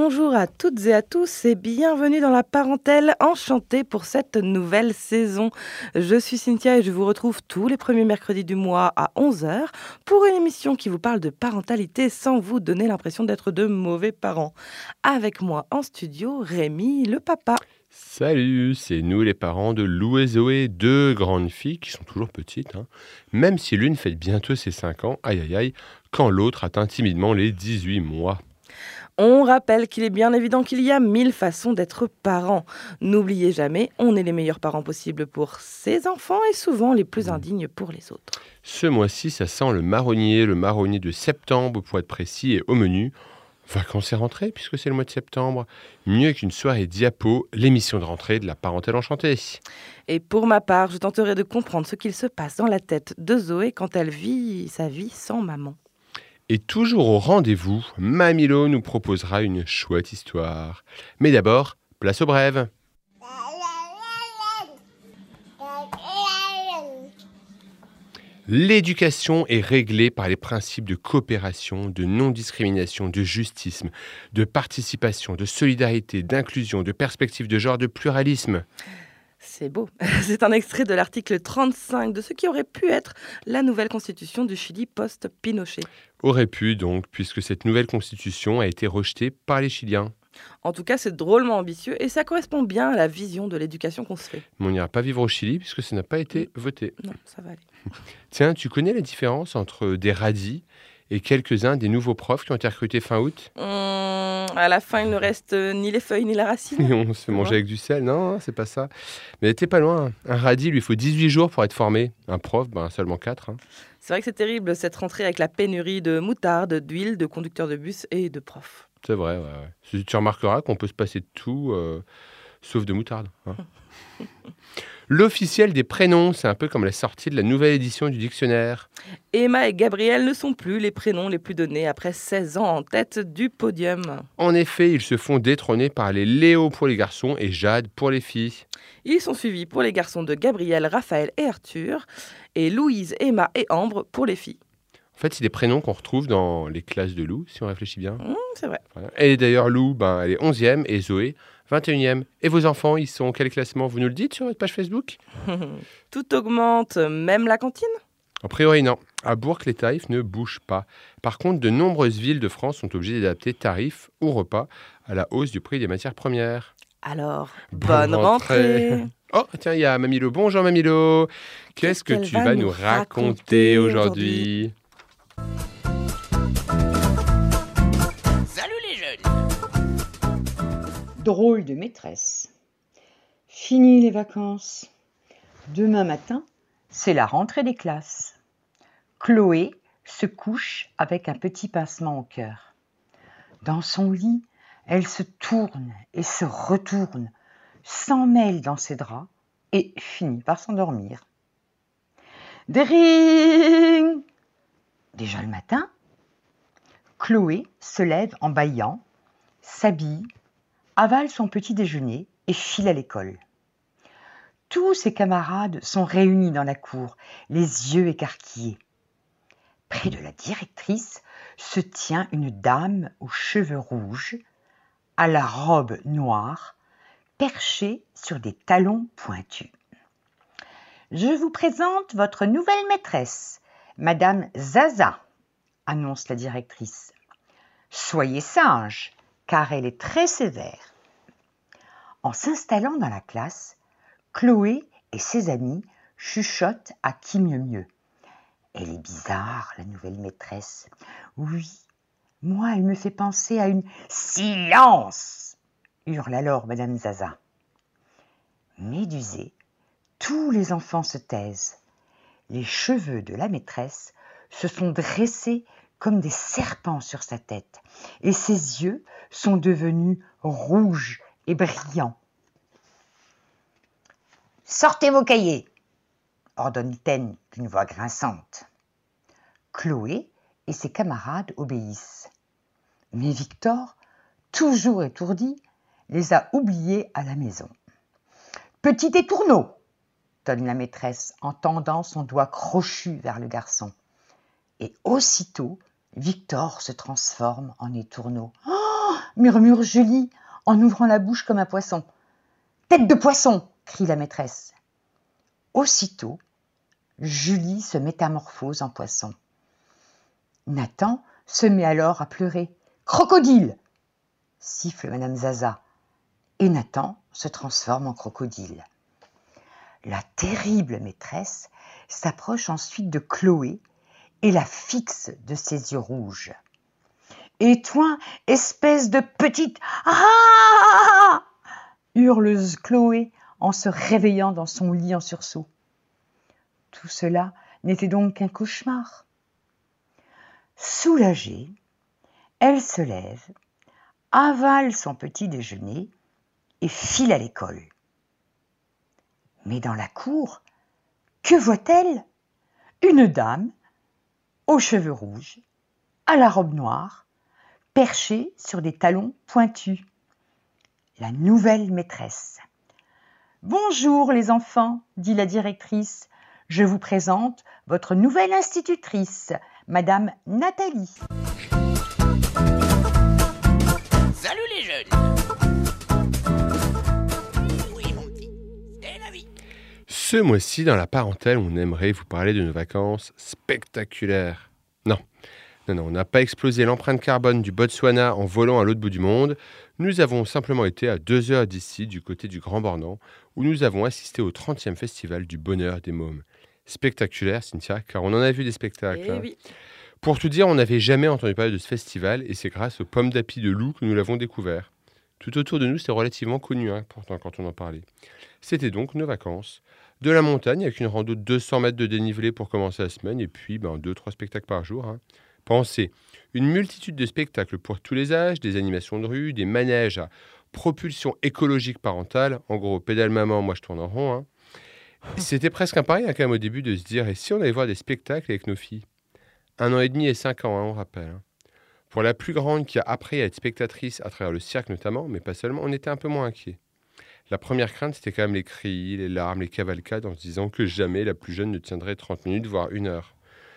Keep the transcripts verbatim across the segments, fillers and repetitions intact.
Bonjour à toutes et à tous et bienvenue dans la parentèle enchantée pour cette nouvelle saison. Je suis Cynthia et je vous retrouve tous les premiers mercredis du mois à onze heures pour une émission qui vous parle de parentalité sans vous donner l'impression d'être de mauvais parents. Avec moi en studio, Rémi, le papa. Salut, c'est nous les parents de Lou et Zoé, deux grandes filles qui sont toujours petites, hein. Même si l'une fête bientôt ses cinq ans, aïe aïe aïe, quand l'autre atteint timidement les dix-huit mois. On rappelle qu'il est bien évident qu'il y a mille façons d'être parent. N'oubliez jamais, on est les meilleurs parents possibles pour ses enfants et souvent les plus indignes pour les autres. Ce mois-ci, ça sent le marronnier, le marronnier de septembre pour être précis, et au menu, vacances et rentrée, puisque c'est le mois de septembre. Mieux qu'une soirée diapo, l'émission de rentrée de la parentèle enchantée. Et pour ma part, je tenterai de comprendre ce qu'il se passe dans la tête de Zoé quand elle vit sa vie sans maman. Et toujours au rendez-vous, Mamilo nous proposera une chouette histoire. Mais d'abord, place aux brèves. L'éducation est réglée par les principes de coopération, de non-discrimination, de justice, de participation, de solidarité, d'inclusion, de perspective de genre, de pluralisme. C'est beau. C'est un extrait de l'article trente-cinq de ce qui aurait pu être la nouvelle constitution du Chili post-Pinochet. Aurait pu donc, puisque cette nouvelle constitution a été rejetée par les Chiliens. En tout cas, c'est drôlement ambitieux et ça correspond bien à la vision de l'éducation qu'on se fait. Mais on n'ira pas vivre au Chili puisque ça n'a pas été voté. Non, ça va aller. Tiens, tu connais la différence entre des radis et quelques-uns des nouveaux profs qui ont été recrutés fin août? Hum, à la fin, il ne reste ni les feuilles ni la racine. Et on se fait manger avec du sel? Non, hein, c'est pas ça. Mais t'es pas loin. Un radis, lui, il faut dix-huit jours pour être formé. Un prof, ben, seulement quatre. Hein. C'est vrai que c'est terrible cette rentrée avec la pénurie de moutarde, d'huile, de conducteurs de bus et de profs. C'est vrai, ouais, ouais. Tu remarqueras qu'on peut se passer de tout, euh, sauf de moutarde. Hein. L'officiel des prénoms, c'est un peu comme la sortie de la nouvelle édition du dictionnaire. Emma et Gabriel ne sont plus les prénoms les plus donnés après seize ans en tête du podium. En effet, ils se font détrôner par les Léo pour les garçons et Jade pour les filles. Ils sont suivis pour les garçons de Gabriel, Raphaël et Arthur, et Louise, Emma et Ambre pour les filles. En fait, c'est des prénoms qu'on retrouve dans les classes de Lou, si on réfléchit bien. Mmh, c'est vrai. Voilà. Et d'ailleurs, Lou, ben, elle est onzième et Zoé, vingt et unième. Et vos enfants, ils sont quel classement? Vous nous le dites sur votre page Facebook? Tout augmente, même la cantine? A priori, non. À Bourg, les tarifs ne bougent pas. Par contre, de nombreuses villes de France sont obligées d'adapter tarifs ou repas à la hausse du prix des matières premières. Alors, bonne, bonne rentrée, rentrée. Oh, tiens, il y a Mamilo. Bonjour Mamilo. Qu'est-ce, Qu'est-ce que tu vas nous raconter, raconter aujourd'hui, aujourd'hui Salut les jeunes. Drôle de maîtresse. Fini les vacances. Demain matin, c'est la rentrée des classes. Chloé se couche avec un petit pincement au cœur. Dans son lit, elle se tourne et se retourne, s'emmêle dans ses draps et finit par s'endormir. Dring! Déjà le matin, Chloé se lève en bâillant, s'habille, avale son petit déjeuner et file à l'école. Tous ses camarades sont réunis dans la cour, les yeux écarquillés. Près de la directrice se tient une dame aux cheveux rouges, à la robe noire, perchée sur des talons pointus. « Je vous présente votre nouvelle maîtresse, Madame Zaza, » annonce la directrice. « Soyez sage, car elle est très sévère. » En s'installant dans la classe, Chloé et ses amis chuchotent à qui mieux mieux. « Elle est bizarre, la nouvelle maîtresse. Oui, moi, elle me fait penser à une... »« Silence !» hurle alors Madame Zaza. Médusés, tous les enfants se taisent. Les cheveux de la maîtresse se sont dressés comme des serpents sur sa tête et ses yeux sont devenus rouges et brillants. « Sortez vos cahiers !» ordonne-t-elle d'une voix grinçante. Chloé et ses camarades obéissent. Mais Victor, toujours étourdi, les a oubliés à la maison. « Petit étourneau !» donne la maîtresse en tendant son doigt crochu vers le garçon. Et aussitôt, Victor se transforme en étourneau. « Oh, murmure Julie en ouvrant la bouche comme un poisson. « Tête de poisson !» crie la maîtresse. Aussitôt, Julie se métamorphose en poisson. Nathan se met alors à pleurer. « Crocodile !» siffle Madame Zaza. Et Nathan se transforme en crocodile. La terrible maîtresse s'approche ensuite de Chloé et la fixe de ses yeux rouges. « Et toi, espèce de petite... Ah !» hurle Chloé en se réveillant dans son lit en sursaut. Tout cela n'était donc qu'un cauchemar. Soulagée, elle se lève, avale son petit déjeuner et file à l'école. Mais dans la cour, que voit-elle? Une dame, aux cheveux rouges, à la robe noire, perchée sur des talons pointus. La nouvelle maîtresse. « Bonjour les enfants, dit la directrice. Je vous présente votre nouvelle institutrice, Madame Nathalie. » Salut les jeunes. Oui mon petit, c'est la vie. Ce mois-ci, dans la parentèle, on aimerait vous parler de nos vacances spectaculaires. Non, non, non, on n'a pas explosé l'empreinte carbone du Botswana en volant à l'autre bout du monde. Nous avons simplement été à deux heures d'ici, du côté du Grand Bornand, où nous avons assisté au trentième festival du bonheur des mômes. Spectaculaire, Cynthia, car on en a vu des spectacles. Eh hein. oui. Pour tout dire, on n'avait jamais entendu parler de ce festival, et c'est grâce aux pommes d'api de loup que nous l'avons découvert. Tout autour de nous, c'était relativement connu, hein, pourtant, quand on en parlait. C'était donc nos vacances. De la montagne, avec une rando de deux cents mètres de dénivelé pour commencer la semaine, et puis ben, deux trois spectacles par jour. Hein. Pensez, une multitude de spectacles pour tous les âges, des animations de rue, des manèges à propulsion écologique parentale. En gros, pédale maman, moi je tourne en rond. Hein. C'était presque un pari hein, quand même au début de se dire, et si on allait voir des spectacles avec nos filles? Un an et demi et cinq ans, hein, on rappelle. Hein. Pour la plus grande qui a appris à être spectatrice à travers le cirque notamment, mais pas seulement, on était un peu moins inquiets. La première crainte, c'était quand même les cris, les larmes, les cavalcades, en se disant que jamais la plus jeune ne tiendrait trente minutes, voire une heure.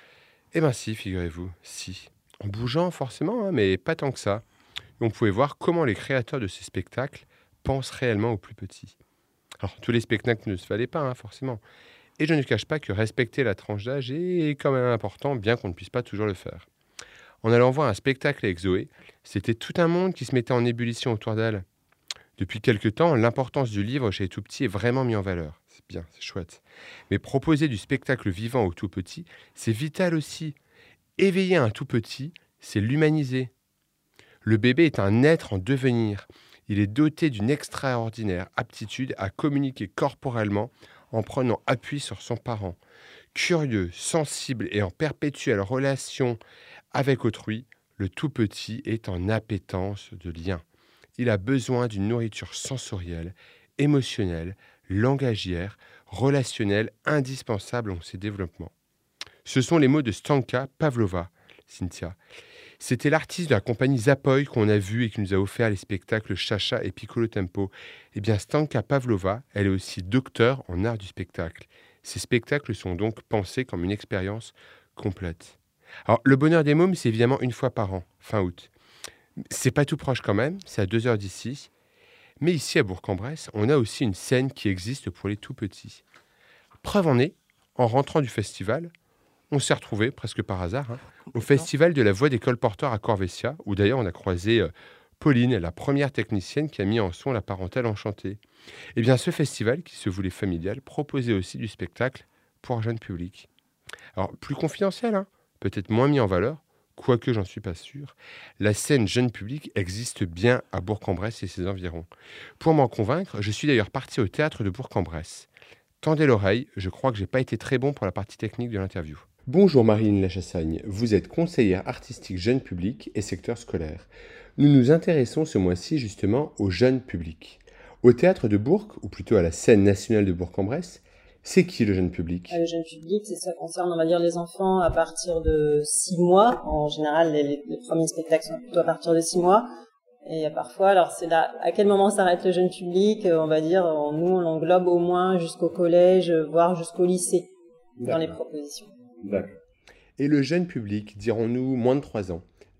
Eh bien si, figurez-vous, si. En bougeant forcément, hein, mais pas tant que ça. Et on pouvait voir comment les créateurs de ces spectacles pensent réellement aux plus petits. Alors, tous les spectacles ne se valaient pas, hein, forcément. Et je ne cache pas que respecter la tranche d'âge est quand même important, bien qu'on ne puisse pas toujours le faire. En allant voir un spectacle avec Zoé, c'était tout un monde qui se mettait en ébullition autour d'elle. Depuis quelque temps, l'importance du livre chez les tout-petits est vraiment mise en valeur. C'est bien, c'est chouette. Mais proposer du spectacle vivant aux tout-petits, c'est vital aussi. Éveiller un tout-petit, c'est l'humaniser. Le bébé est un être en devenir. Il est doté d'une extraordinaire aptitude à communiquer corporellement en prenant appui sur son parent. Curieux, sensible et en perpétuelle relation avec autrui, le tout-petit est en appétence de lien. Il a besoin d'une nourriture sensorielle, émotionnelle, langagière, relationnelle, indispensable dans ses développements. Ce sont les mots de Stanka Pavlova, Cynthia. C'était l'artiste de la compagnie Zapoy qu'on a vu et qui nous a offert les spectacles Chacha et Piccolo Tempo. Eh bien, Stanka Pavlova, elle est aussi docteure en art du spectacle. Ces spectacles sont donc pensés comme une expérience complète. Alors, le bonheur des mômes, c'est évidemment une fois par an, fin août. C'est pas tout proche quand même, c'est à deux heures d'ici. Mais ici, à Bourg-en-Bresse, on a aussi une scène qui existe pour les tout-petits. Preuve en est, en rentrant du festival, on s'est retrouvés, presque par hasard, hein, au festival de la Voix des colporteurs à Corvésia, où d'ailleurs on a croisé euh, Pauline, la première technicienne qui a mis en son la parentèle enchantée. Eh bien, ce festival, qui se voulait familial, proposait aussi du spectacle pour un jeune public. Alors, plus confidentiel, hein, peut-être moins mis en valeur, quoique j'en suis pas sûr, la scène jeune public existe bien à Bourg-en-Bresse et ses environs. Pour m'en convaincre, je suis d'ailleurs parti au théâtre de Bourg-en-Bresse. Tendez l'oreille, je crois que j'ai pas été très bon pour la partie technique de l'interview. Bonjour Marine Lachassagne, vous êtes conseillère artistique jeune public et secteur scolaire. Nous nous intéressons ce mois-ci justement au jeune public. Au théâtre de Bourg, ou plutôt à la scène nationale de Bourg-en-Bresse, c'est qui le jeune public? Le jeune public, c'est ça concerne, on va dire, les enfants à partir de six mois. En général, les, les premiers spectacles sont plutôt à partir de six mois. Et parfois, alors c'est là, à quel moment s'arrête le jeune public? On va dire, nous, on l'englobe au moins jusqu'au collège, voire jusqu'au lycée, dans les propositions. D'accord. Et le jeune public, dirons-nous moins de trois ans,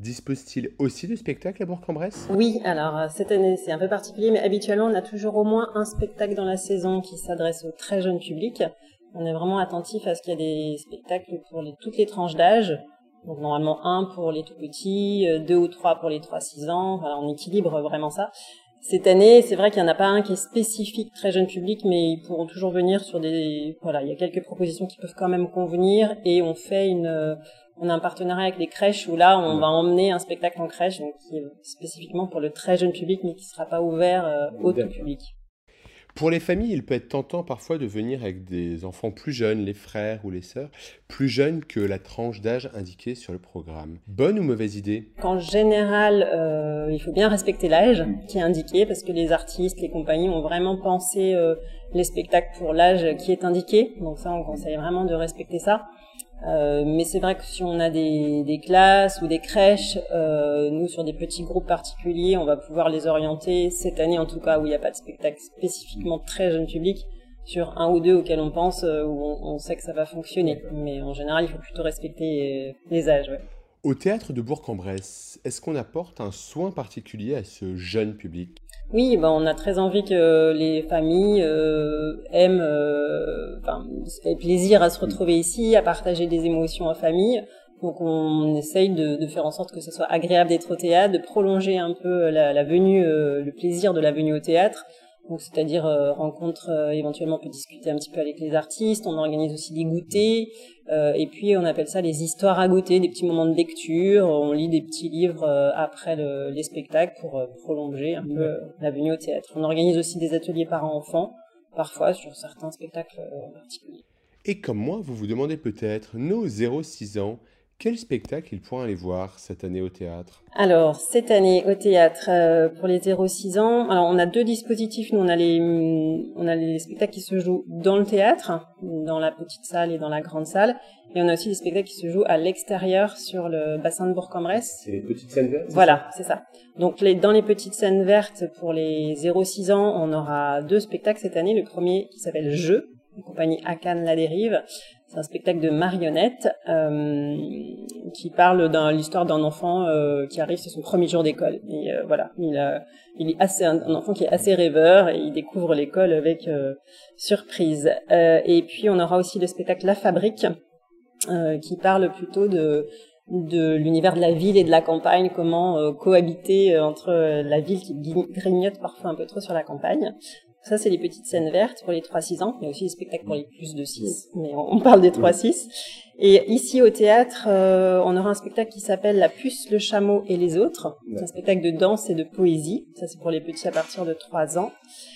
dispose-t-il aussi de spectacles à Bourg-en-Bresse? Oui, alors euh, cette année c'est un peu particulier, mais habituellement on a toujours au moins un spectacle dans la saison qui s'adresse au très jeune public. On est vraiment attentif à ce qu'il y a des spectacles pour les, toutes les tranches d'âge. Donc normalement un pour les tout petits, euh, deux ou trois pour les trois à six ans. Voilà, on équilibre vraiment ça. Cette année, c'est vrai qu'il n'y en a pas un qui est spécifique très jeune public, mais ils pourront toujours venir sur des... Voilà, il y a quelques propositions qui peuvent quand même convenir, et on fait une... euh, On a un partenariat avec les crèches où là, on va emmener un spectacle en crèche, donc qui est spécifiquement pour le très jeune public, mais qui ne sera pas ouvert euh, au tout public. Pour les familles, il peut être tentant parfois de venir avec des enfants plus jeunes, les frères ou les sœurs, plus jeunes que la tranche d'âge indiquée sur le programme. Bonne ou mauvaise idée? En général, euh, il faut bien respecter l'âge qui est indiqué, parce que les artistes, les compagnies ont vraiment pensé euh, les spectacles pour l'âge qui est indiqué. Donc ça, on conseille vraiment de respecter ça. Euh, mais c'est vrai que si on a des, des classes ou des crèches, euh, nous sur des petits groupes particuliers, on va pouvoir les orienter, cette année en tout cas où il n'y a pas de spectacle spécifiquement très jeune public, sur un ou deux auxquels on pense, euh, où on, on sait que ça va fonctionner. Mais en général, il faut plutôt respecter les âges. Ouais. Au théâtre de Bourg-en-Bresse, est-ce qu'on apporte un soin particulier à ce jeune public? Oui, ben on a très envie que les familles euh, aiment, euh, enfin, aient plaisir à se retrouver ici, à partager des émotions en famille. Donc on essaye de, de faire en sorte que ce soit agréable d'être au théâtre, de prolonger un peu la, la venue, euh, le plaisir de la venue au théâtre. Donc c'est-à-dire euh, rencontre, euh, éventuellement on peut discuter un petit peu avec les artistes, on organise aussi des goûters, euh, et puis on appelle ça les histoires à goûter, des petits moments de lecture, on lit des petits livres euh, après le, les spectacles pour euh, prolonger un peu euh, la venue au théâtre. On organise aussi des ateliers parents-enfants, parfois sur certains spectacles euh, particuliers. Et comme moi, vous vous demandez peut-être, nos zéro six ans, quel spectacle ils pourront aller voir cette année au théâtre? Alors, cette année au théâtre, euh, pour les zéro six ans, alors on a deux dispositifs. Nous, on a les, on a les spectacles qui se jouent dans le théâtre, dans la petite salle et dans la grande salle. Et on a aussi des spectacles qui se jouent à l'extérieur, sur le bassin de Bourg-en-Bresse. C'est les petites scènes vertes? Voilà, c'est ça. Donc, les, dans les petites scènes vertes, pour les zéro six ans, on aura deux spectacles cette année. Le premier qui s'appelle Jeu, la compagnie Akan La Dérive. C'est un spectacle de marionnettes euh, qui parle de l'histoire d'un enfant euh, qui arrive, c'est son premier jour d'école. Et euh, voilà, il, a, il est assez un, un enfant qui est assez rêveur et il découvre l'école avec euh, surprise. Euh, et puis on aura aussi le spectacle La Fabrique euh, qui parle plutôt de de l'univers de la ville et de la campagne, comment euh, cohabiter entre la ville qui grignote parfois un peu trop sur la campagne. Ça, c'est les petites scènes vertes pour les trois six ans. Il y a aussi des spectacles pour les plus de six, mais on parle des trois six. Et ici, au théâtre, euh, on aura un spectacle qui s'appelle La puce, le chameau et les autres. C'est un spectacle de danse et de poésie. Ça, c'est pour les petits à partir de trois ans.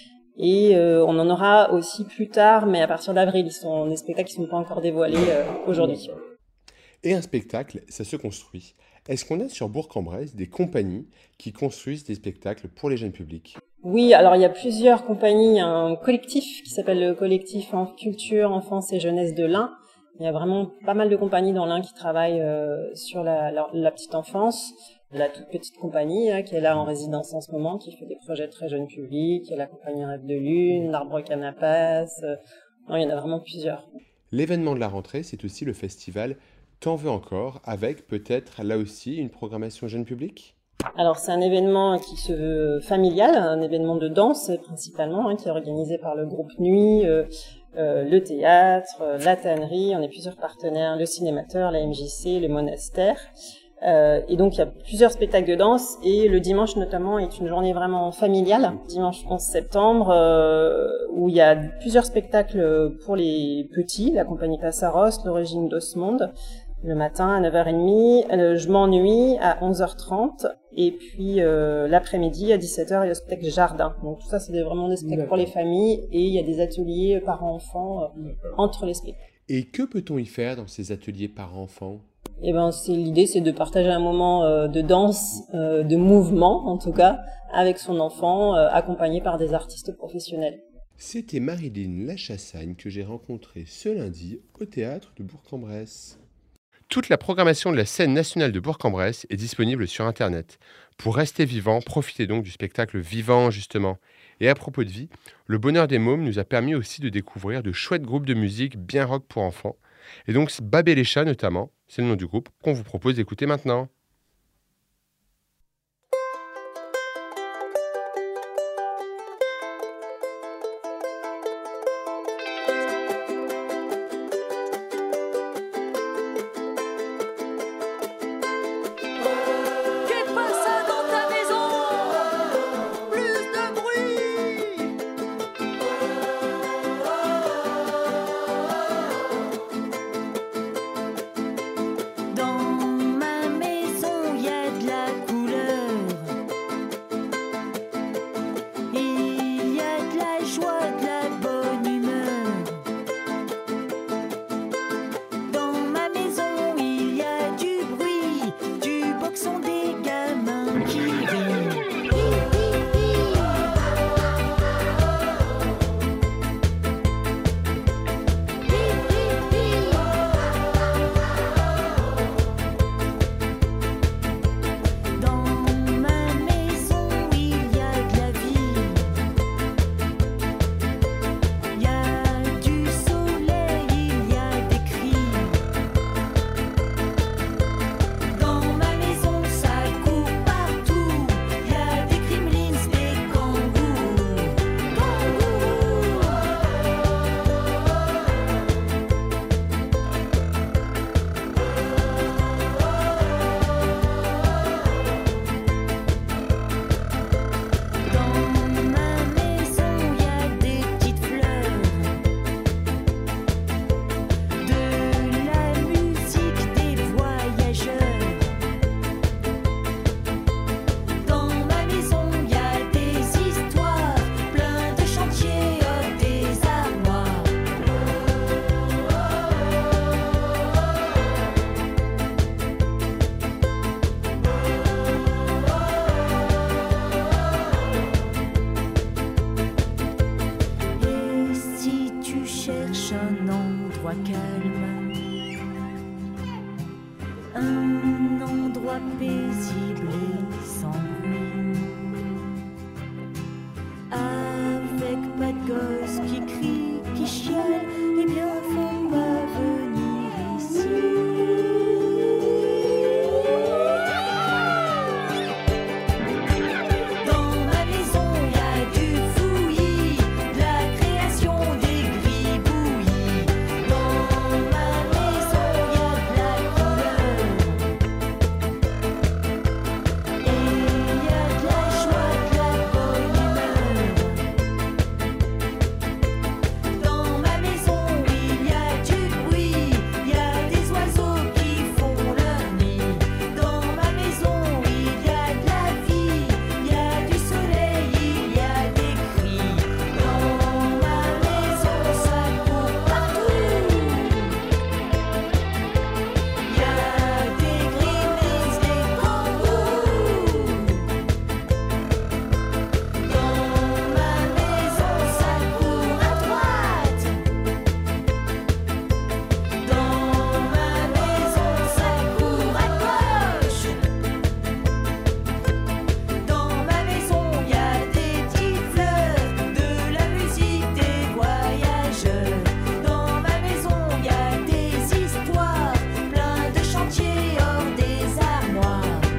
Et euh, on en aura aussi plus tard, mais à partir d'avril. Ce sont des spectacles qui ne sont pas encore dévoilés euh, aujourd'hui. Et un spectacle, ça se construit. Est-ce qu'on a sur Bourg-en-Bresse des compagnies qui construisent des spectacles pour les jeunes publics? Oui, alors il y a plusieurs compagnies. Il y a un collectif qui s'appelle le collectif en culture, enfance et jeunesse de l'Ain. Il y a vraiment pas mal de compagnies dans l'Ain qui travaillent euh, sur la, la, la petite enfance. La toute petite compagnie là, qui est là en résidence en ce moment, qui fait des projets très jeunes publics. Il y a la compagnie Rêve de Lune, l'Arbre Canapace. Euh, non, il y en a vraiment plusieurs. L'événement de la rentrée, c'est aussi le festival T'en veux encore, avec peut-être là aussi une programmation jeune public? Alors c'est un événement qui se veut familial, un événement de danse principalement, hein, qui est organisé par le groupe Nuit, euh, euh, le théâtre, euh, la tannerie. On est plusieurs partenaires, le cinémateur, la M J C, le monastère. Euh, et donc il y a plusieurs spectacles de danse, et le dimanche notamment est une journée vraiment familiale, dimanche onze septembre, euh, où il y a plusieurs spectacles pour les petits, la compagnie Passaros, l'origine d'Osmonde, le matin à neuf heures trente, euh, je m'ennuie à onze heures trente, et puis euh, l'après-midi à dix-sept heures, il y a le spectacle Jardin. Donc tout ça, c'est vraiment des spectacles pour les familles, et il y a des ateliers parents-enfants euh, entre les spectacles. Et que peut-on y faire dans ces ateliers parents-enfants? Eh ben, c'est l'idée, c'est de partager un moment euh, de danse, euh, de mouvement en tout cas, avec son enfant, euh, accompagné par des artistes professionnels. C'était Marilyn Lachassagne que j'ai rencontrée ce lundi au théâtre de Bourg-en-Bresse. Toute la programmation de la scène nationale de Bourg-en-Bresse est disponible sur Internet. Pour rester vivant, profitez donc du spectacle vivant, justement. Et à propos de vie, le Bonheur des Mômes nous a permis aussi de découvrir de chouettes groupes de musique bien rock pour enfants. Et donc Babé les chats notamment, c'est le nom du groupe qu'on vous propose d'écouter maintenant. Un endroit paisible et sans bruit, avec pas de gosses qui crient, qui chialent, eh bien faut pas venir ici. Dans ma maison y a du fouillis, de la création, des gribouillis. Dans ma maison y a de la couleur, et y a de la joie, de la bonne humeur. Dans ma maison il y a du bruit, il y a des oiseaux qui font leur nid. Dans ma maison il y a de la vie, il y a du soleil, il y a des cris. Dans ma maison ça court partout, il y a des grimaces, des kangourous. Dans ma maison ça court à droite, dans ma maison ça court à gauche. Dans ma maison y a des petites fleurs, de la musique, des voyageurs. Dans ma maison y a des histoires, plein de chantiers hors des armoires.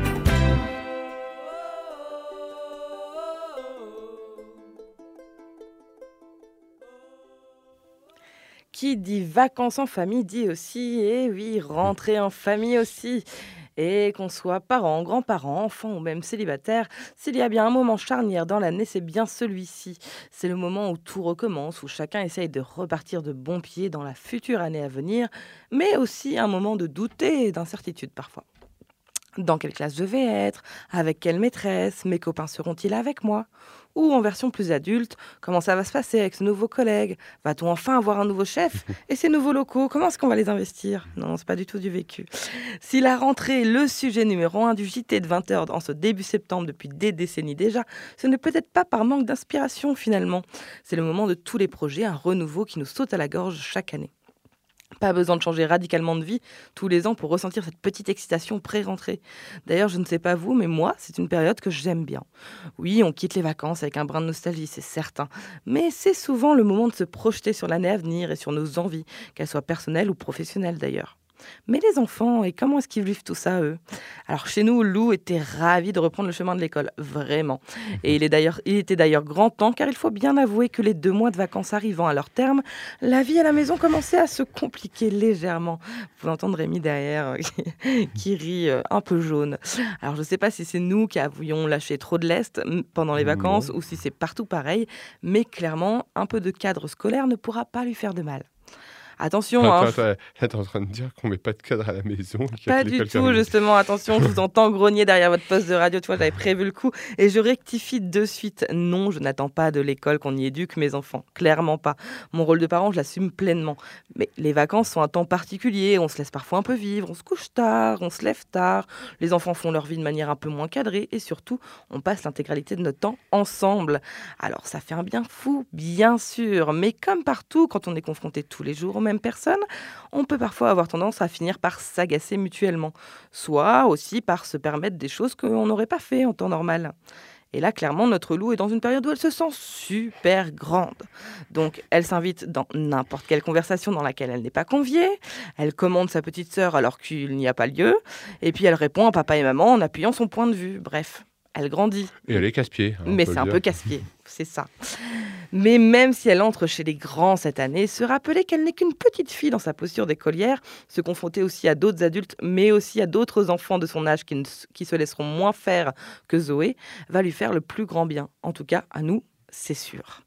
Qui dit vacances en famille dit aussi, et oui, rentrer en famille aussi. Et qu'on soit parents, grands-parents, enfants ou même célibataires, s'il y a bien un moment charnière dans l'année, c'est bien celui-ci. C'est le moment où tout recommence, où chacun essaye de repartir de bon pied dans la future année à venir, mais aussi un moment de douter et d'incertitude parfois. Dans quelle classe je vais être? Avec quelle maîtresse? Mes copains seront-ils avec moi? Ou en version plus adulte, comment ça va se passer avec ce nouveau collègue? Va-t-on enfin avoir un nouveau chef? Et ces nouveaux locaux, comment est-ce qu'on va les investir? Non, c'est pas du tout du vécu. Si la rentrée est le sujet numéro un du J T de vingt heures en ce début septembre depuis des décennies déjà, ce n'est peut-être pas par manque d'inspiration finalement. C'est le moment de tous les projets, un renouveau qui nous saute à la gorge chaque année. Pas besoin de changer radicalement de vie tous les ans pour ressentir cette petite excitation pré-rentrée. D'ailleurs, je ne sais pas vous, mais moi, c'est une période que j'aime bien. Oui, on quitte les vacances avec un brin de nostalgie, c'est certain. Mais c'est souvent le moment de se projeter sur l'année à venir et sur nos envies, qu'elles soient personnelles ou professionnelles d'ailleurs. Mais les enfants, et comment est-ce qu'ils vivent tout ça, eux? Alors chez nous, Lou était ravi de reprendre le chemin de l'école, vraiment. Et il, est d'ailleurs, il était d'ailleurs grand temps, car il faut bien avouer que les deux mois de vacances arrivant à leur terme, la vie à la maison commençait à se compliquer légèrement. Vous pouvez entendre Rémi derrière, euh, qui, qui rit euh, un peu jaune. Alors je ne sais pas si c'est nous qui avions lâché trop de lest mm, pendant les vacances, ou si c'est partout pareil, mais clairement, un peu de cadre scolaire ne pourra pas lui faire de mal. Attention, Attends, hein, attends, là, t'es en train de dire qu'on met pas de cadre à la maison et qu'il y a pas que du l'école tout, terminée. justement, attention, je vous entends grogner derrière votre poste de radio, tu vois, j'avais prévu le coup, et je rectifie de suite. Non, je n'attends pas de l'école qu'on y éduque mes enfants, clairement pas. Mon rôle de parent, je l'assume pleinement. Mais les vacances sont un temps particulier, on se laisse parfois un peu vivre, on se couche tard, on se lève tard, les enfants font leur vie de manière un peu moins cadrée, et surtout, on passe l'intégralité de notre temps ensemble. Alors, ça fait un bien fou, bien sûr, mais comme partout, quand on est confronté tous les jours aux mêmes personnes, on peut parfois avoir tendance à finir par s'agacer mutuellement, soit aussi par se permettre des choses qu'on n'aurait pas fait en temps normal. Et là, clairement, notre Lou est dans une période où elle se sent super grande. Donc, elle s'invite dans n'importe quelle conversation dans laquelle elle n'est pas conviée, elle commande sa petite sœur alors qu'il n'y a pas lieu, et puis elle répond à papa et maman en appuyant son point de vue. Bref, elle grandit. Et elle est casse-pied. hein, on Mais peut c'est le un dire. peu casse-pied, c'est ça. Mais même si elle entre chez les grands cette année, se rappeler qu'elle n'est qu'une petite fille dans sa posture d'écolière, se confronter aussi à d'autres adultes, mais aussi à d'autres enfants de son âge qui, ne s- qui se laisseront moins faire que Zoé, va lui faire le plus grand bien. En tout cas, à nous, c'est sûr.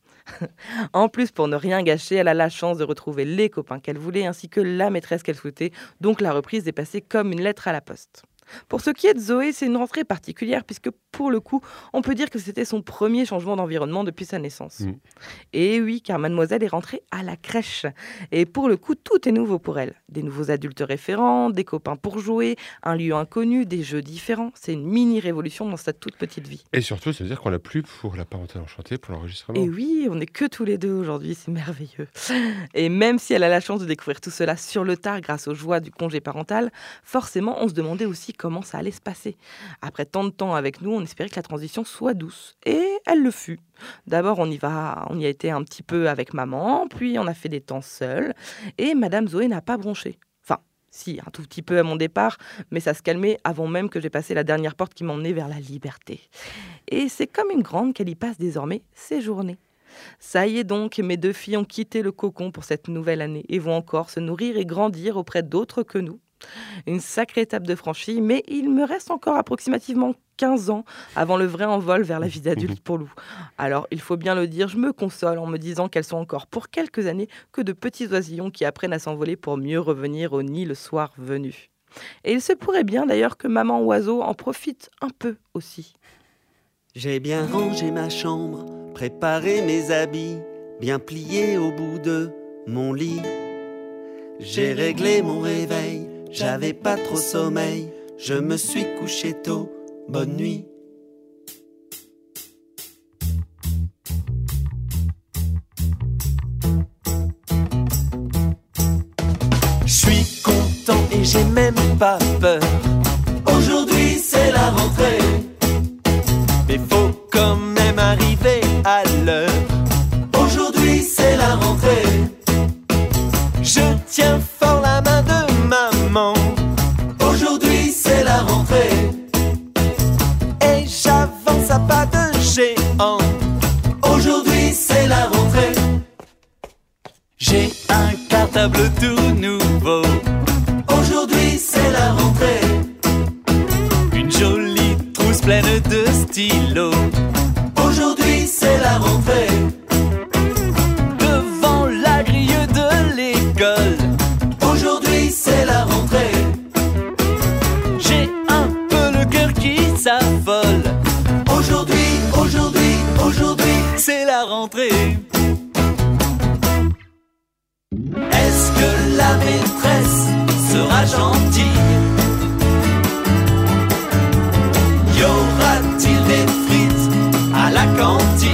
En plus, pour ne rien gâcher, elle a la chance de retrouver les copains qu'elle voulait ainsi que la maîtresse qu'elle souhaitait, donc la reprise est passée comme une lettre à la poste. Pour ce qui est de Zoé, c'est une rentrée particulière puisque pour le coup, on peut dire que c'était son premier changement d'environnement depuis sa naissance. Mm. Et oui, car mademoiselle est rentrée à la crèche. Et pour le coup, tout est nouveau pour elle. Des nouveaux adultes référents, des copains pour jouer, un lieu inconnu, des jeux différents. C'est une mini-révolution dans sa toute petite vie. Et surtout, ça veut dire qu'on n'a plus pour la parentèle enchantée pour l'enregistrement. Et oui, on n'est que tous les deux aujourd'hui, c'est merveilleux. Et même si elle a la chance de découvrir tout cela sur le tard grâce aux joies du congé parental, forcément, on se demandait aussi comment ça allait se passer. Après tant de temps avec nous, on espérait que la transition soit douce. Et elle le fut. D'abord, on y va, on y a été un petit peu avec maman, puis on a fait des temps seuls. Et Madame Zoé n'a pas bronché. Enfin, si, un tout petit peu à mon départ, mais ça se calmait avant même que j'ai passé la dernière porte qui m'emmenait vers la liberté. Et c'est comme une grande qu'elle y passe désormais ses journées. Ça y est donc, mes deux filles ont quitté le cocon pour cette nouvelle année et vont encore se nourrir et grandir auprès d'autres que nous. Une sacrée étape de franchie, mais il me reste encore approximativement quinze ans avant le vrai envol vers la vie d'adulte pour Lou. Alors, il faut bien le dire, je me console en me disant qu'elles sont encore pour quelques années que de petits oisillons qui apprennent à s'envoler pour mieux revenir au nid le soir venu. Et il se pourrait bien d'ailleurs que maman oiseau en profite un peu aussi. J'ai bien rangé ma chambre, préparé mes habits, bien plié au bout de mon lit. J'ai réglé mon réveil, j'avais pas trop sommeil, je me suis couché tôt, bonne nuit. Je suis content et j'ai même pas peur. Aujourd'hui c'est la rentrée, mais faut quand même arriver à l'heure. Aujourd'hui c'est la rentrée. Je tiens fort la main de maman. Aujourd'hui c'est la rentrée. Et j'avance à pas de géant. Aujourd'hui c'est la rentrée. J'ai un cartable tout nouveau. Aujourd'hui c'est la rentrée. Une jolie trousse pleine de stylos. Aujourd'hui c'est la rentrée. Devant la grille de l'école. Aujourd'hui c'est la rentrée. J'ai un peu le cœur qui s'affole. Aujourd'hui, aujourd'hui, aujourd'hui, c'est la rentrée. Est-ce que la maîtresse sera gentille? Y aura-t-il des frites à la cantine?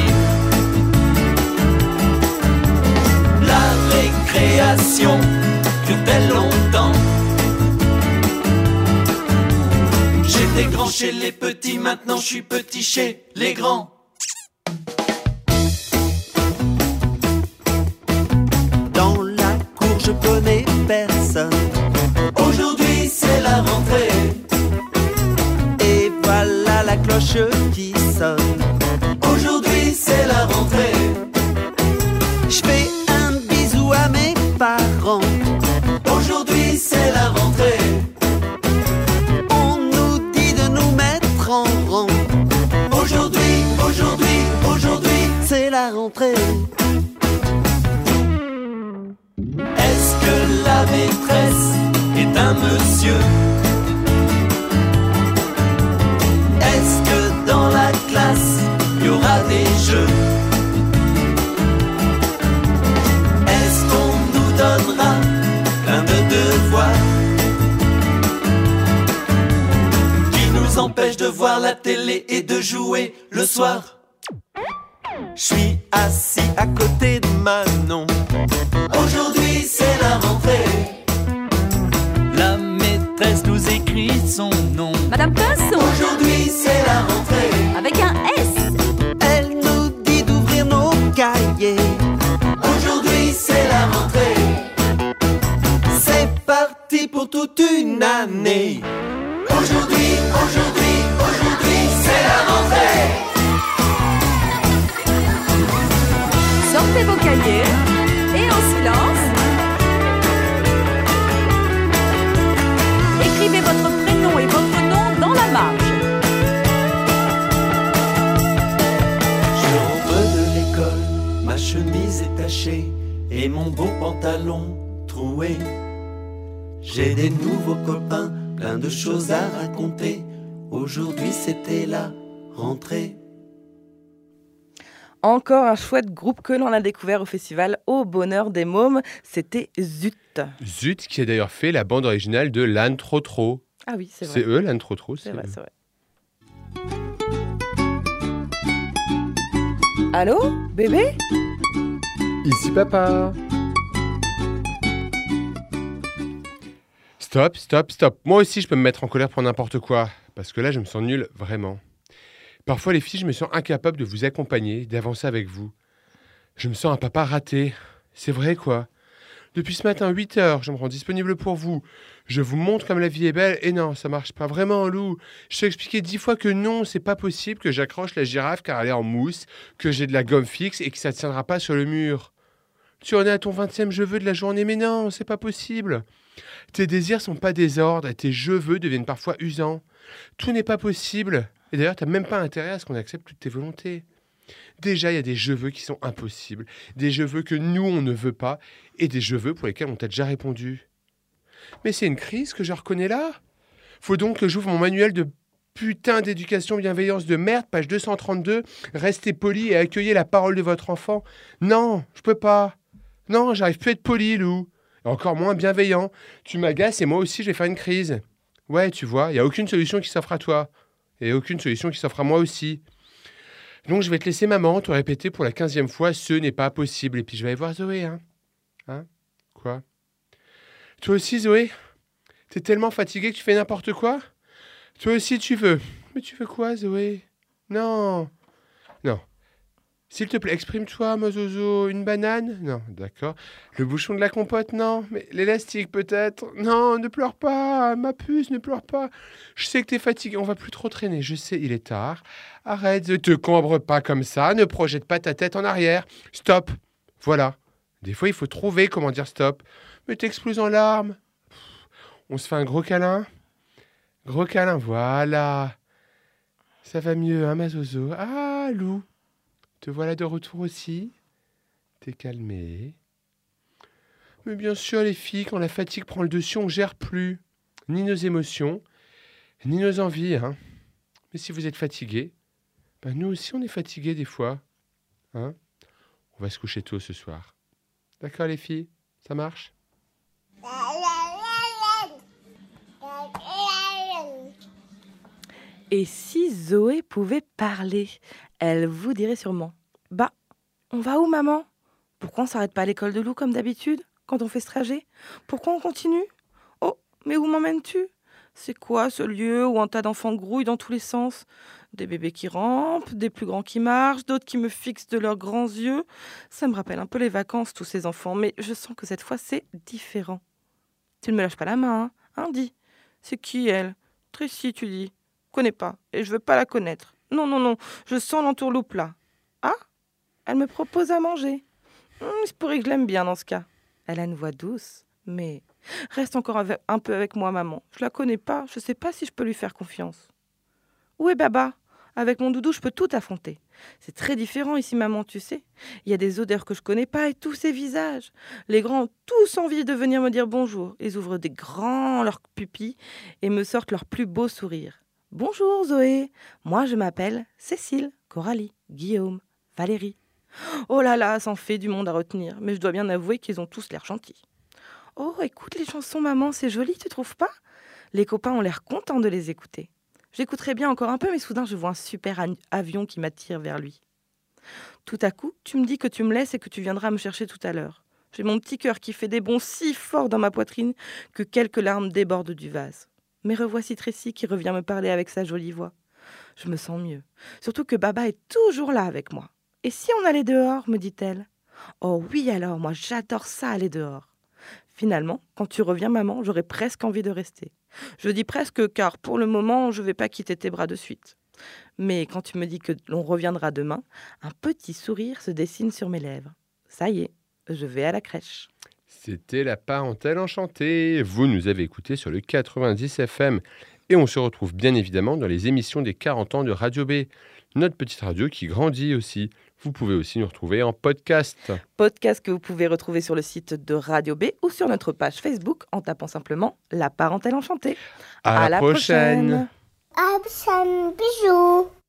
La récréation dure-t-elle longtemps? J'étais grand chez les petits, maintenant je suis petit chez les grands. Dans la cour je connais personne. Aujourd'hui c'est la rentrée. Et voilà la cloche qui sonne. Aujourd'hui c'est la rentrée. Je fais un bisou à mes parents. Aujourd'hui c'est la rentrée. On nous dit de nous mettre en rang. Aujourd'hui, aujourd'hui, aujourd'hui, c'est la rentrée. Est-ce que la maîtresse est un monsieur? Est-ce que dans la classe il y aura des jeux? Est-ce qu'on nous donnera plein de devoirs qui nous empêchent de voir la télé et de jouer le soir? Je suis assis à côté de Manon. Aujourd'hui c'est la rentrée. La maîtresse nous écrit son nom. Madame Pinson, Aujourd'hui c'est la rentrée. avec un S. Elle nous dit d'ouvrir nos cahiers. Aujourd'hui c'est la rentrée. C'est parti pour toute une année. Aujourd'hui, aujourd'hui, aujourd'hui, c'est la rentrée. Sortez vos cahiers et en silence, écrivez votre prénom et votre nom dans la marge. Je rentre de l'école, ma chemise est tachée et mon beau pantalon troué. J'ai des nouveaux copains, plein plein de choses à raconter. Aujourd'hui c'était la rentrée. Encore un chouette groupe que l'on a découvert au festival Au Bonheur des Mômes, c'était Zut. Zut, qui a d'ailleurs fait la bande originale de L'Âne Trop Trop. Ah oui, c'est vrai. C'est eux, L'Âne Trop Trop. C'est c'est vrai, eux. c'est vrai. Allô, bébé? Ici papa. Stop, stop, stop. Moi aussi, je peux me mettre en colère pour n'importe quoi. Parce que là, je me sens nul, vraiment. Parfois, les filles, je me sens incapable de vous accompagner, d'avancer avec vous. Je me sens un papa raté. C'est vrai, quoi. Depuis ce matin, huit heures, je me rends disponible pour vous. Je vous montre comme la vie est belle. Et non, ça marche pas. Vraiment, Lou. Je t'ai expliqué dix fois que non, c'est pas possible que j'accroche la girafe car elle est en mousse, que j'ai de la gomme fixe et que ça ne tiendra pas sur le mur. Tu en es à ton vingtième je veux de la journée, mais non, c'est pas possible. Tes désirs sont pas des ordres et tes je veux deviennent parfois usants. Tout n'est pas possible. Et d'ailleurs, t'as même pas intérêt à ce qu'on accepte toutes tes volontés. Déjà, il y a des je veux qui sont impossibles, des je veux que nous, on ne veut pas, et des je veux pour lesquels on t'a déjà répondu. Mais c'est une crise que je reconnais là. Faut donc que j'ouvre mon manuel de putain d'éducation bienveillance de merde, page deux cent trente-deux, restez poli et accueillez la parole de votre enfant. Non, je peux pas. Non, j'arrive plus à être poli, Lou. Et encore moins bienveillant. Tu m'agaces et moi aussi, je vais faire une crise. Ouais, tu vois, il n'y a aucune solution qui s'offre à toi. Et aucune solution qui s'offre à moi aussi. Donc je vais te laisser maman te répéter pour la quinzième fois, ce n'est pas possible. Et puis je vais aller voir Zoé, hein. Hein? Quoi? Toi aussi, Zoé? T'es tellement fatiguée que tu fais n'importe quoi? Toi aussi, tu veux. Mais tu veux quoi, Zoé? Non. Non. S'il te plaît, exprime-toi, ma zozo. Une banane? Non, d'accord. Le bouchon de la compote? Non. Mais l'élastique, peut-être? Non, ne pleure pas. Ma puce, ne pleure pas. Je sais que t'es fatiguée. On va plus trop traîner. Je sais, il est tard. Arrête, ne te cambre pas comme ça. Ne projette pas ta tête en arrière. Stop. Voilà. Des fois, il faut trouver comment dire stop. Mais t'exploses en larmes. On se fait un gros câlin? Gros câlin, voilà. Ça va mieux, hein, ma zozo? Ah, Lou. Te voilà de retour aussi. T'es calmée. Mais bien sûr, les filles, quand la fatigue prend le dessus, on gère plus. Ni nos émotions, ni nos envies. Hein. Mais si vous êtes fatigués, ben nous aussi, on est fatigués des fois. Hein. On va se coucher tôt ce soir. D'accord, les filles? Ça marche? Et si Zoé pouvait parler, elle vous dirait sûrement « Bah, on va où, maman? Pourquoi on s'arrête pas à l'école de Lou comme d'habitude, quand on fait ce trajet? Pourquoi on continue? Oh, mais où m'emmènes-tu? C'est quoi ce lieu où un tas d'enfants grouillent dans tous les sens? Des bébés qui rampent, des plus grands qui marchent, d'autres qui me fixent de leurs grands yeux. Ça me rappelle un peu les vacances, tous ces enfants, mais je sens que cette fois, c'est différent. Tu ne me lâches pas la main, hein, hein dis. C'est qui, elle? Tracy, tu dis. Connais pas, et je veux pas la connaître. Non, non, non, je sens l'entourloupe là. Ah, elle me propose à manger. Hum, il se pourrait que je l'aime bien dans ce cas. Elle a une voix douce, mais reste encore avec- un peu avec moi, maman. Je la connais pas, je sais pas si je peux lui faire confiance. Où est Baba? Avec mon doudou, je peux tout affronter. C'est très différent ici, maman, tu sais. Il y a des odeurs que je connais pas et tous ces visages. Les grands ont tous envie de venir me dire bonjour. Ils ouvrent des grands leurs pupilles et me sortent leur plus beau sourire. Bonjour Zoé, moi je m'appelle Cécile, Coralie, Guillaume, Valérie. Oh là là, ça en fait du monde à retenir, mais je dois bien avouer qu'ils ont tous l'air gentils. Oh, écoute les chansons maman, c'est joli, tu trouves pas? Les copains ont l'air contents de les écouter. J'écouterais bien encore un peu, mais soudain je vois un super a- avion qui m'attire vers lui. Tout à coup, tu me dis que tu me laisses et que tu viendras me chercher tout à l'heure. J'ai mon petit cœur qui fait des bonds si forts dans ma poitrine que quelques larmes débordent du vase. Mais revoici Tracy qui revient me parler avec sa jolie voix. Je me sens mieux. Surtout que Baba est toujours là avec moi. Et si on allait dehors, me dit-elle. Oh oui alors, moi j'adore ça aller dehors. Finalement, quand tu reviens maman, j'aurais presque envie de rester. Je dis presque car pour le moment, je ne vais pas quitter tes bras de suite. Mais quand tu me dis que l'on reviendra demain, un petit sourire se dessine sur mes lèvres. Ça y est, je vais à la crèche. C'était la parentèle enchantée. Vous nous avez écoutés sur le quatre-vingt-dix F M. Et on se retrouve bien évidemment dans les émissions des quarante ans de Radio B. notre petite radio qui grandit aussi. Vous pouvez aussi nous retrouver en podcast. Podcast que vous pouvez retrouver sur le site de Radio B ou sur notre page Facebook en tapant simplement La Parentèle Enchantée. À, la prochaine. Absam, bisous.